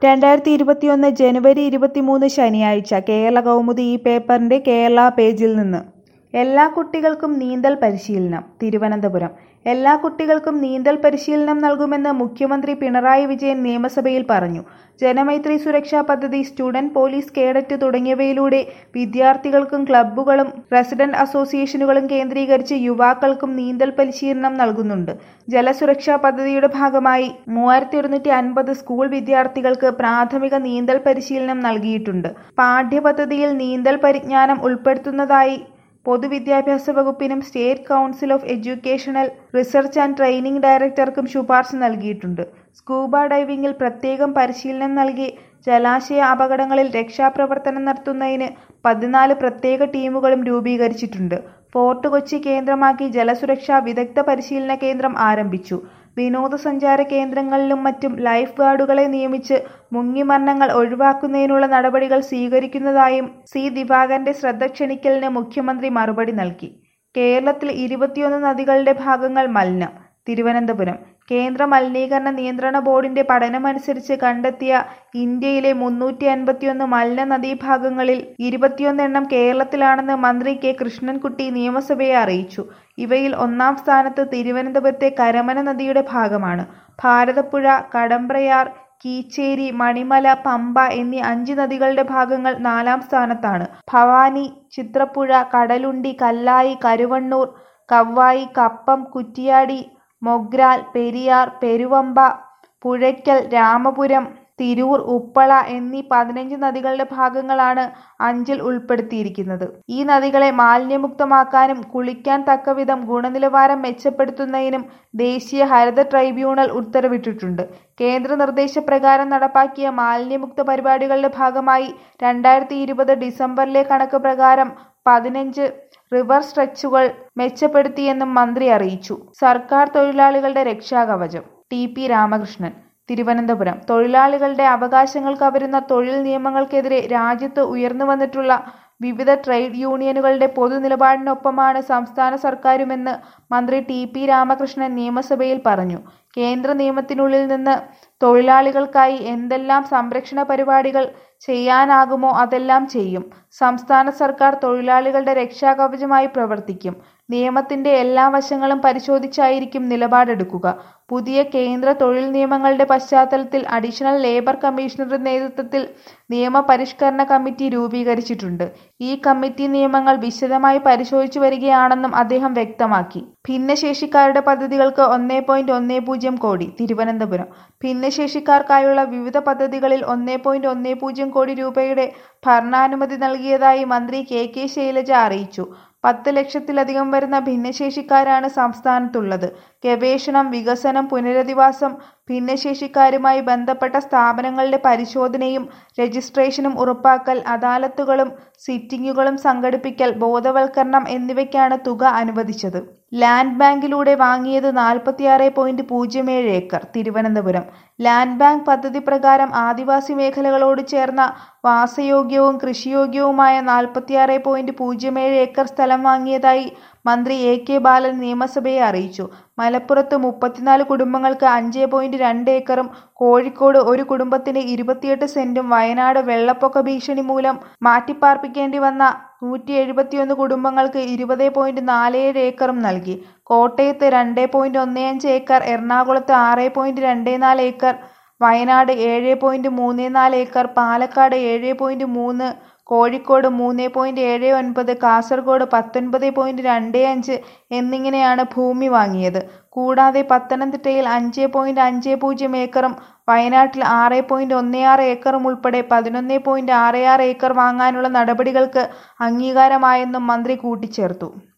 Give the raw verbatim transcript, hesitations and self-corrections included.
രണ്ടായിരത്തി ഇരുപത്തിയൊന്ന് ജനുവരി ഇരുപത്തിമൂന്ന് ശനിയാഴ്ച കേരള കൗമുദി ഈ പേപ്പറിന്റെ കേരള പേജിൽ നിന്ന് എല്ലാ കുട്ടികൾക്കും നീന്തൽ പരിശീലനം. തിരുവനന്തപുരം എല്ലാ കുട്ടികൾക്കും നീന്തൽ പരിശീലനം നൽകുമെന്ന് മുഖ്യമന്ത്രി പിണറായി വിജയൻ നിയമസഭയിൽ പറഞ്ഞു. ജനമൈത്രി സുരക്ഷാ പദ്ധതി, സ്റ്റുഡന്റ് പോലീസ് കേഡറ്റ് തുടങ്ങിയവയിലൂടെ വിദ്യാർത്ഥികൾക്കും ക്ലബ്ബുകളും റെസിഡന്റ് അസോസിയേഷനുകളും കേന്ദ്രീകരിച്ച് യുവാക്കൾക്കും നീന്തൽ പരിശീലനം നൽകുന്നുണ്ട്. ജലസുരക്ഷാ പദ്ധതിയുടെ ഭാഗമായി മൂവായിരത്തി ഒരുന്നൂറ്റി അൻപത് സ്കൂൾ വിദ്യാർത്ഥികൾക്ക് പ്രാഥമിക നീന്തൽ പരിശീലനം നൽകിയിട്ടുണ്ട്. പാഠ്യപദ്ധതിയിൽ നീന്തൽ പരിജ്ഞാനം ഉൾപ്പെടുത്തുന്നതായി പൊതുവിദ്യാഭ്യാസ വകുപ്പിനും state council of educational research and training ഡയറക്ടർക്കും ശുപാർശ നൽകിയിട്ടുണ്ട്. സ്കൂബ ഡൈവിംഗിൽ പ്രത്യേകം പരിശീലനം നൽകി ജലാശയ അപകടങ്ങളിൽ രക്ഷാപ്രവർത്തനം നടത്തുന്നതിന് പതിനാല് പ്രത്യേക ടീമുകളും രൂപീകരിച്ചിട്ടുണ്ട്. ഫോർട്ട് കൊച്ചി കേന്ദ്രമാക്കി ജലസുരക്ഷാ വിദഗ്ധ പരിശീലന കേന്ദ്രം ആരംഭിച്ചു. വിനോദസഞ്ചാര കേന്ദ്രങ്ങളിലും മറ്റും ലൈഫ് ഗാർഡുകളെ നിയമിച്ച് മുങ്ങിമരണങ്ങൾ ഒഴിവാക്കുന്നതിനുള്ള നടപടികൾ സ്വീകരിക്കുന്നതായും സി ദിവാകരന്റെ ശ്രദ്ധ ക്ഷണിക്കലിന് മുഖ്യമന്ത്രി മറുപടി നൽകി. കേരളത്തിൽ ഇരുപത്തിയൊന്ന് നദികളുടെ ഭാഗങ്ങൾ മലിനം. തിരുവനന്തപുരം കേന്ദ്ര മലിനീകരണ നിയന്ത്രണ ബോർഡിന്റെ പഠനമനുസരിച്ച് കണ്ടെത്തിയ ഇന്ത്യയിലെ മുന്നൂറ്റി അൻപത്തിയൊന്ന് മലിന നദീഭാഗങ്ങളിൽ ഇരുപത്തിയൊന്ന് എണ്ണം കേരളത്തിലാണെന്ന് മന്ത്രി കെ കൃഷ്ണൻകുട്ടി നിയമസഭയെ അറിയിച്ചു. ഇവയിൽ ഒന്നാം സ്ഥാനത്ത് തിരുവനന്തപുരത്തെ കരമന നദിയുടെ ഭാഗമാണ്. ഭാരതപ്പുഴ, കടമ്പ്രയാർ, കീച്ചേരി, മണിമല, പമ്പ എന്നീ അഞ്ച് നദികളുടെ ഭാഗങ്ങൾ നാലാം സ്ഥാനത്താണ്. ഭവാനി, ചിത്രപ്പുഴ, കടലുണ്ടി, കല്ലായി, കരുവണ്ണൂർ, കവ്വായി, കപ്പം, കുറ്റിയാടി, മൊഗ്രാൽ, പെരിയാർ, പെരുവമ്പ, പുഴയ്ക്കൽ, രാമപുരം, തിരൂർ, ഉപ്പള എന്നീ പതിനഞ്ച് നദികളുടെ ഭാഗങ്ങളാണ് അഞ്ചിൽ ഉൾപ്പെടുത്തിയിരിക്കുന്നത്. ഈ നദികളെ മാലിന്യമുക്തമാക്കാനും കുളിക്കാൻ തക്കവിധം ഗുണനിലവാരം മെച്ചപ്പെടുത്തുന്നതിനും ദേശീയ ഹരിത ട്രൈബ്യൂണൽ ഉത്തരവിട്ടിട്ടുണ്ട്. കേന്ദ്ര നിർദ്ദേശപ്രകാരം നടപ്പാക്കിയ മാലിന്യമുക്ത പരിപാടികളുടെ ഭാഗമായി രണ്ടായിരത്തി ഇരുപത് ഡിസംബറിലെ കണക്ക് പ്രകാരം പതിനഞ്ച് റിവർ സ്ട്രെച്ചുകൾ മെച്ചപ്പെടുത്തിയെന്നും മന്ത്രി അറിയിച്ചു. സർക്കാർ തൊഴിലാളികളുടെ രക്ഷാകവചം. ടി പി രാമകൃഷ്ണൻ തിരുവനന്തപുരം തൊഴിലാളികളുടെ അവകാശങ്ങൾ കവരുന്ന തൊഴിൽ നിയമങ്ങൾക്കെതിരെ രാജ്യത്ത് ഉയർന്നുവന്നിട്ടുള്ള വിവിധ ട്രേഡ് യൂണിയനുകളുടെ പൊതുനിലപാടിനൊപ്പമാണ് സംസ്ഥാന സർക്കാരുമെന്ന് മന്ത്രി ടി പി രാമകൃഷ്ണൻ നിയമസഭയിൽ പറഞ്ഞു. കേന്ദ്ര നിയമത്തിനുള്ളിൽ നിന്ന് തൊഴിലാളികൾക്കായി എന്തെല്ലാം സംരക്ഷണ പരിപാടികൾ ചെയ്യാനാകുമോ അതെല്ലാം ചെയ്യും. സംസ്ഥാന സർക്കാർ തൊഴിലാളികളുടെ രക്ഷാകവചമായി പ്രവർത്തിക്കും. നിയമത്തിന്റെ എല്ലാ വശങ്ങളും പരിശോധിച്ചായിരിക്കും നിലപാടെടുക്കുക. പുതിയ കേന്ദ്ര തൊഴിൽ നിയമങ്ങളുടെ പശ്ചാത്തലത്തിൽ അഡീഷണൽ ലേബർ കമ്മീഷണറുടെ നേതൃത്വത്തിൽ നിയമപരിഷ്കരണ കമ്മിറ്റി രൂപീകരിച്ചിട്ടുണ്ട്. ഈ കമ്മിറ്റി നിയമങ്ങൾ വിശദമായി പരിശോധിച്ചു വരികയാണെന്നും അദ്ദേഹം വ്യക്തമാക്കി. ഭിന്നശേഷിക്കാരുടെ പദ്ധതികൾക്ക് ഒന്നേ പോയിന്റ് ഒന്നേ പൂജ്യം കോടി. തിരുവനന്തപുരം ഭിന്നശേഷിക്കാർക്കായുള്ള വിവിധ പദ്ധതികളിൽ ഒന്നേ പോയിന്റ് ഒന്നേ പൂജ്യം കോടി രൂപയുടെ ഭരണാനുമതി നൽകിയതായി മന്ത്രി കെ കെ ശൈലജ അറിയിച്ചു. പത്ത് ലക്ഷത്തിലധികം വരുന്ന ഭിന്നശേഷിക്കാരാണ് സംസ്ഥാനത്തുള്ളത്. ഗവേഷണം, വികസനം, പുനരധിവാസം, ഭിന്നശേഷിക്കാരുമായി ബന്ധപ്പെട്ട സ്ഥാപനങ്ങളുടെ പരിശോധനയും രജിസ്ട്രേഷനും ഉറപ്പാക്കൽ, അദാലത്തുകളും സിറ്റിംഗുകളും സംഘടിപ്പിക്കൽ, ബോധവൽക്കരണം എന്നിവയ്ക്കാണ് തുക അനുവദിച്ചത്. ലാൻഡ് ബാങ്കിലൂടെ വാങ്ങിയത് നാൽപ്പത്തിയാറ് പോയിന്റ് പൂജ്യം ഏഴ് ഏക്കർ. തിരുവനന്തപുരം ലാൻഡ് ബാങ്ക് പദ്ധതി പ്രകാരം ആദിവാസി മേഖലകളോട് ചേർന്ന വാസയോഗ്യവും കൃഷിയോഗ്യവുമായ നാൽപ്പത്തിയാറ് പോയിന്റ് പൂജ്യം ഏഴ് ഏക്കർ സ്ഥലം വാങ്ങിയതായി മന്ത്രി എ കെ ബാലൻ നിയമസഭയെ അറിയിച്ചു. മലപ്പുറത്ത് മുപ്പത്തിനാല് കുടുംബങ്ങൾക്ക് അഞ്ച് പോയിന്റ് രണ്ട് ഏക്കറും കോഴിക്കോട് ഒരു കുടുംബത്തിന് ഇരുപത്തിയെട്ട് സെന്റും വയനാട് വെള്ളപ്പൊക്ക ഭീഷണി മൂലം മാറ്റിപ്പാർപ്പിക്കേണ്ടി വന്ന നൂറ്റി എഴുപത്തിയൊന്ന് കുടുംബങ്ങൾക്ക് ഇരുപത് പോയിന്റ് നാല് ഏഴ് ഏക്കറും നൽകി. കോട്ടയത്ത് രണ്ട് പോയിന്റ് ഒന്ന് അഞ്ച് ഏക്കർ, എറണാകുളത്ത് ആറ് പോയിന്റ് രണ്ട് നാല് ഏക്കർ, വയനാട് ഏഴ് പോയിന്റ് മൂന്ന് നാല് ഏക്കർ, പാലക്കാട് ഏഴ് പോയിന്റ് മൂന്ന്, കോഴിക്കോട് മൂന്ന് പോയിന്റ് ഏഴ് ഒൻപത്, കാസർഗോഡ് പത്തൊൻപത് പോയിന്റ് രണ്ട് അഞ്ച് എന്നിങ്ങനെയാണ് ഭൂമി വാങ്ങിയത്. കൂടാതെ പത്തനംതിട്ടയിൽ അഞ്ച് പോയിന്റ് അഞ്ച് പൂജ്യം ഏക്കറും വയനാട്ടിൽ ആറ് പോയിന്റ് ഒന്ന് ആറ് ഏക്കറും ഉൾപ്പെടെ പതിനൊന്ന് പോയിന്റ് ആറ് ആറ് ഏക്കർ വാങ്ങാനുള്ള നടപടികൾക്ക് അംഗീകാരമായെന്നും മന്ത്രി കൂട്ടിച്ചേർത്തു.